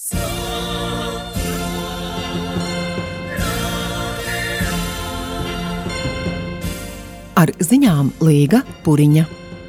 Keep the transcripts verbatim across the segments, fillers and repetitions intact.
Ar ziņām Līga Puriņa.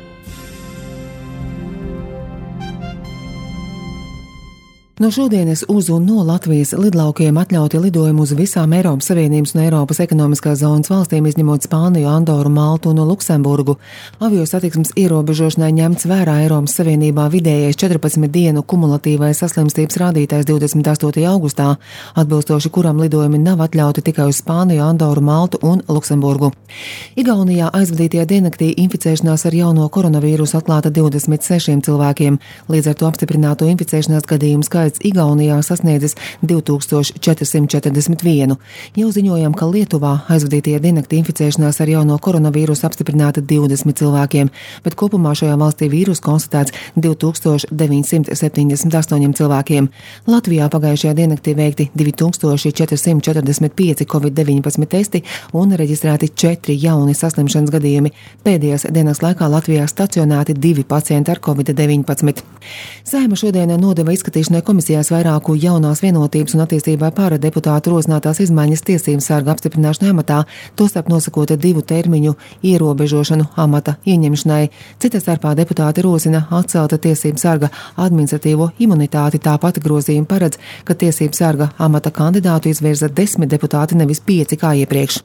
No šodienas uz un no Latvijas lidlaukiem atļauti lidojumi uz visām Eiropas Savienības un Eiropas ekonomiskās zonas valstīm, izņemot Spāniju, Andoru, Maltu un Luksemburgu. Aviosatiksmes ierobežošanai ņemts vērā Eiropas Savienībā vidējais četrpadsmit dienu kumulatīvais saslimstības rādītājs divdesmit astotajā augustā, atbilstoši kuram lidojumi nav atļauti tikai uz Spāniju, Andoru, Maltu un Luksemburgu. Igaunijā aizvadītajā diennaktī inficēšanās ar jauno koronavīrusu atklāta divdesmit sešiem cilvēkiem, līdz ar to apstiprināto inficēšanās gadījumu skaits Igaunijā sasniedzis divi tūkstoši četri simti četrdesmit vienu. Jau ziņojam, ka Lietuvā aizvadītajā diennaktī inficēšanās ar jauno koronavīrusu apstiprināta divdesmit cilvēkiem, bet kopumā šajā valstī vīrusu konstatēts divi tūkstoši deviņi simti septiņdesmit astoņiem cilvēkiem. Latvijā pagājušajā diennaktī veikti divi tūkstoši četri simti četrdesmit pieci covid deviņpadsmit testi un reģistrēti četri jauni saslimšanas gadījumi. Pēdējās dienas laikā Latvijā stacionēti divi pacienti ar covid deviņpadsmit. Saeima šodien nodeva izskatīšanai komisijās vairāku jaunās vienotības un attīstībai pāra deputātu rosinātās izmaiņas tiesības sarga apstiprināšanai amatā, tostarp nosakot divu termiņu ierobežošanu amata ieņemšanai. Cita starpā deputāti rosina atcelta tiesības sarga administratīvo imunitāti, tāpat grozījumi paredz, ka tiesības sarga amata kandidātu izvirza desmit deputāti, nevis pieci kā iepriekš.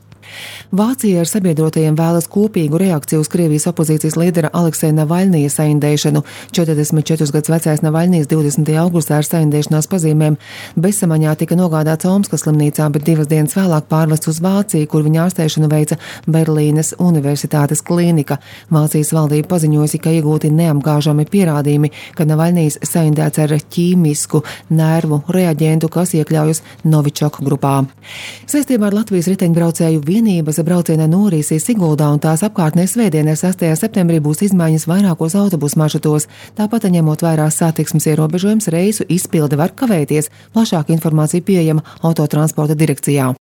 Vācija ar sabiedrotajiem vēlas kopīgu reakciju uz Krievijas opozīcijas līdera Alekseja Navaļnija saindēšanu. četrdesmit četrus gadus vecais Navaļnijs divdesmitajā augustā ar saindēšanās pazīmēm bezsamaņā tika nogādāts Omskas slimnīcā, bet divas dienas vēlāk pārvests uz Vāciju, kur viņa ārstēšanu veica Berlīnes Universitātes klīnika. Vācijas valdība paziņojusi, ka iegūti neapgāžami pierādījumi, ka Navaļnijs saindēts ar ķīmisku nervu reaģentu, kas iekļaujas Novičok grupā. Saistībā ar Latvijas riteņbraucēju vienības braucienā no Rīsijas Siguldā un tās apkārtnē svētdien sestajā septembrī būs izmaiņas vairākos autobusu maršrutos. Tāpat, ņemot vērā satiksmes ierobežojums, reisu izpilde var kavēties. Plašāka informācija pieejama Autotransporta direkcijā.